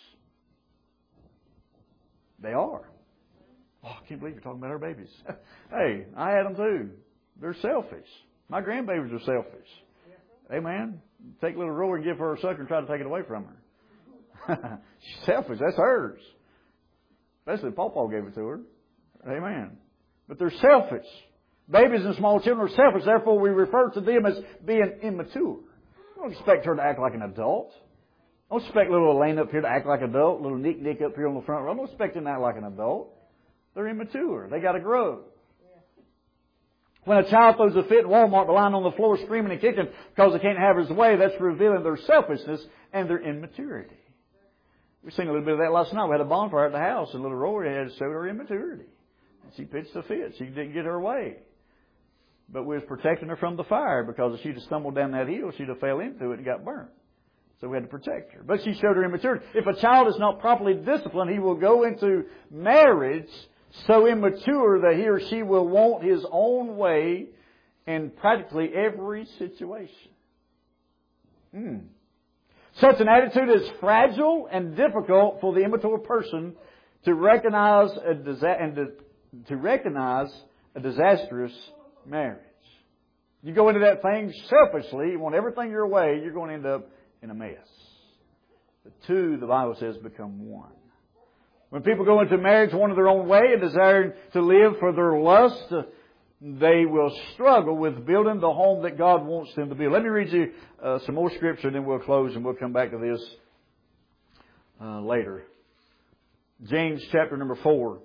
They are. Oh, I can't believe you're talking about our babies. Hey, I had them too. They're selfish. My grandbabies are selfish. Amen. Take little Rory and give her a sucker and try to take it away from her. She's selfish. That's hers. Especially if Pawpaw gave it to her. Amen. But they're selfish. Babies and small children are selfish. Therefore, we refer to them as being immature. I don't expect her to act like an adult. I don't expect little Elaine up here to act like an adult. Little Nick Nick up here on the front row. I don't expect them to act like an adult. They're immature. They got to grow. When a child throws a fit in Walmart, lying on the floor screaming and kicking because they can't have his way, that's revealing their selfishness and their immaturity. We seen a little bit of that last night. We had a bonfire at the house, and little Rory had showed her immaturity. And she pitched a fit. She didn't get her way. But we was protecting her from the fire, because if she'd have stumbled down that hill, she'd have fell into it and got burnt. So we had to protect her. But she showed her immaturity. If a child is not properly disciplined, he will go into marriage so immature that he or she will want his own way in practically every situation. Hmm. Such an attitude is fragile and difficult for the immature person to recognize a disa- and to, to recognize a disastrous marriage. You go into that thing selfishly, you want everything your way, you're going to end up in a mess. The two, the Bible says, become one. When people go into marriage one of their own way and desiring to live for their lust, they will struggle with building the home that God wants them to build. Let me read you uh, some more scripture, and then we'll close, and we'll come back to this uh, later. James chapter number four.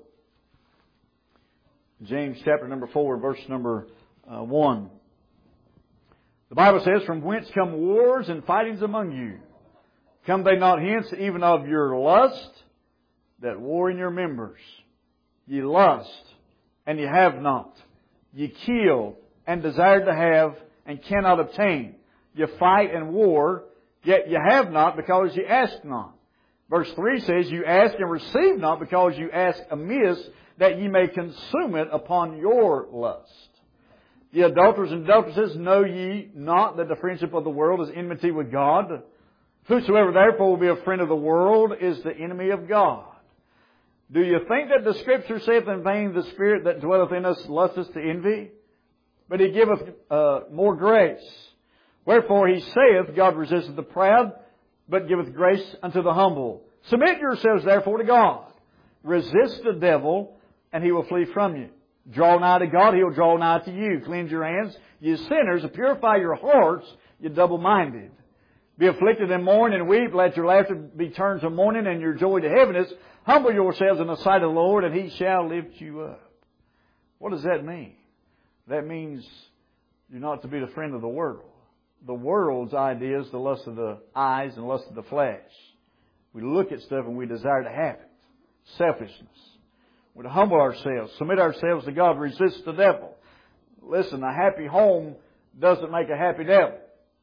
James chapter number four, verse number uh, one. The Bible says, "From whence come wars and fightings among you? Come they not hence even of your lust, that war in your members? Ye lust, and ye have not. Ye kill, and desire to have, and cannot obtain. Ye fight and war, yet ye have not, because ye ask not." Verse three says, "You ask and receive not, because you ask amiss, that ye may consume it upon your lust. Ye adulterers and adulteresses, know ye not that the friendship of the world is enmity with God? Whosoever therefore will be a friend of the world is the enemy of God. Do you think that the Scripture saith in vain, the Spirit that dwelleth in us lusteth to envy? But He giveth uh, more grace. Wherefore He saith, God resisteth the proud, but giveth grace unto the humble. Submit yourselves therefore to God. Resist the devil, and he will flee from you. Draw nigh to God, He'll draw nigh to you. Cleanse your hands, you sinners, and purify your hearts, you double-minded. Be afflicted and mourn and weep. Let your laughter be turned to mourning and your joy to heaviness. Humble yourselves in the sight of the Lord, and He shall lift you up. What does that mean? That means you're not to be the friend of the world. The world's ideas, the lust of the eyes and the lust of the flesh. We look at stuff and we desire to have it. Selfishness. We're to humble ourselves, submit ourselves to God, resist the devil. Listen, a happy home doesn't make a happy devil.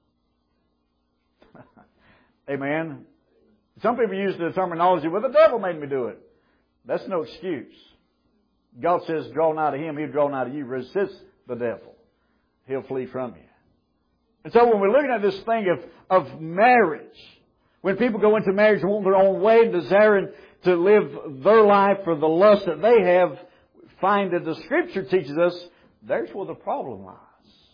Amen. Some people use the terminology, well, the devil made me do it. That's no excuse. God says, draw nigh to Him, He'll draw nigh to you. Resist the devil. He'll flee from you. And so when we're looking at this thing of, of marriage, when people go into marriage and want their own way and desiring to live their life for the lust that they have, find that the Scripture teaches us there's where the problem lies.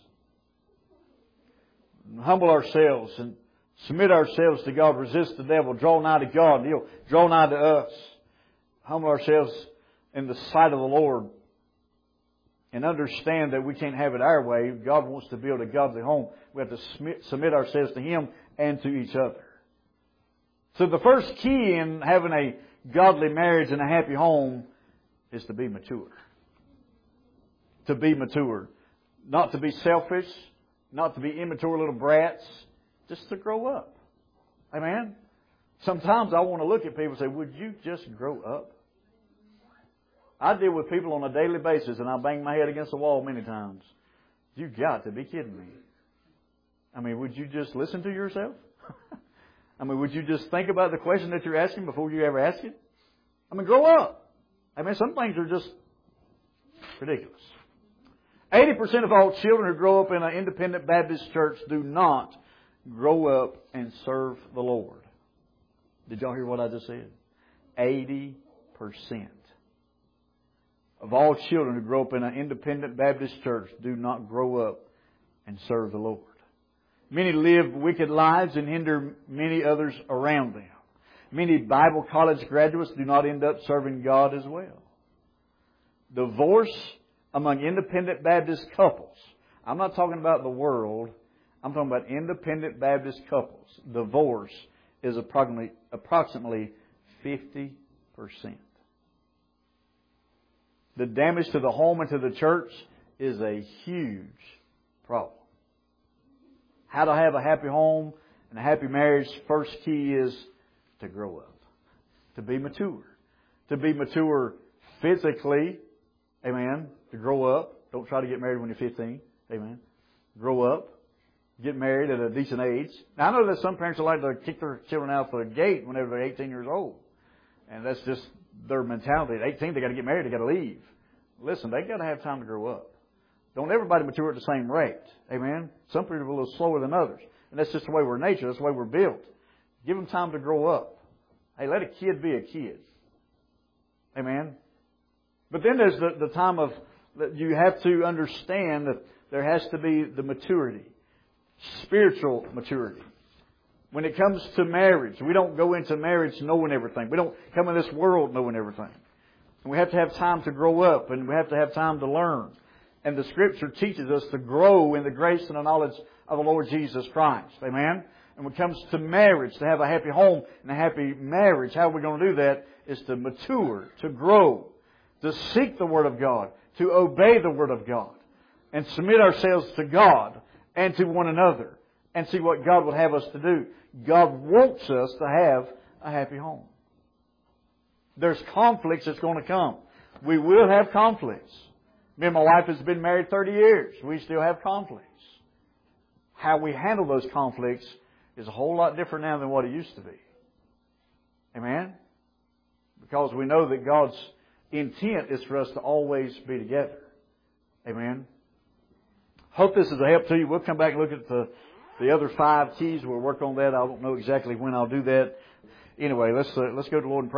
Humble ourselves and submit ourselves to God. Resist the devil. Draw nigh to God. He'll draw nigh to us. Humble ourselves in the sight of the Lord. And understand that we can't have it our way. God wants to build a godly home. We have to submit, submit ourselves to Him and to each other. So the first key in having a godly marriage and a happy home is to be mature. To be mature. Not to be selfish. Not to be immature little brats. Just to grow up. Amen? Sometimes I want to look at people and say, would you just grow up? I deal with people on a daily basis and I bang my head against the wall many times. You got to be kidding me. I mean, would you just listen to yourself? I mean, would you just think about the question that you're asking before you ever ask it? I mean, grow up. I mean, some things are just ridiculous. eighty percent of all children who grow up in an independent Baptist church do not grow up and serve the Lord. Did y'all hear what I just said? eighty percent of all children who grow up in an independent Baptist church do not grow up and serve the Lord. Many live wicked lives and hinder many others around them. Many Bible college graduates do not end up serving God as well. Divorce among independent Baptist couples. I'm not talking about the world. I'm talking about independent Baptist couples. Divorce is approximately, approximately fifty percent. The damage to the home and to the church is a huge problem. How to have a happy home and a happy marriage, first key is to grow up. To be mature. To be mature physically. Amen. To grow up. Don't try to get married when you're fifteen. Amen. Grow up. Get married at a decent age. Now, I know that some parents like to kick their children out the gate whenever they're eighteen years old. And that's just their mentality. At eighteen, they got to get married, they got to leave. Listen, they got to have time to grow up. Don't everybody mature at the same rate. Amen? Some people are a little slower than others. And that's just the way we're nature. That's the way we're built. Give them time to grow up. Hey, let a kid be a kid. Amen? But then there's the, the time of, that you have to understand that there has to be the maturity. Spiritual maturity. When it comes to marriage, we don't go into marriage knowing everything. We don't come in this world knowing everything. And we have to have time to grow up, and we have to have time to learn. And the Scripture teaches us to grow in the grace and the knowledge of the Lord Jesus Christ. Amen? And when it comes to marriage, to have a happy home and a happy marriage, how are we going to do that? Is to mature, to grow, to seek the Word of God, to obey the Word of God, and submit ourselves to God and to one another, and see what God would have us to do. God wants us to have a happy home. There's conflicts that's going to come. We will have conflicts. Me and my wife has been married thirty years. We still have conflicts. How we handle those conflicts is a whole lot different now than what it used to be. Amen? Because we know that God's intent is for us to always be together. Amen? Hope this is a help to you. We'll come back and look at the, the other five keys. We'll work on that. I don't know exactly when I'll do that. Anyway, let's uh, let's go to the Lord in prayer.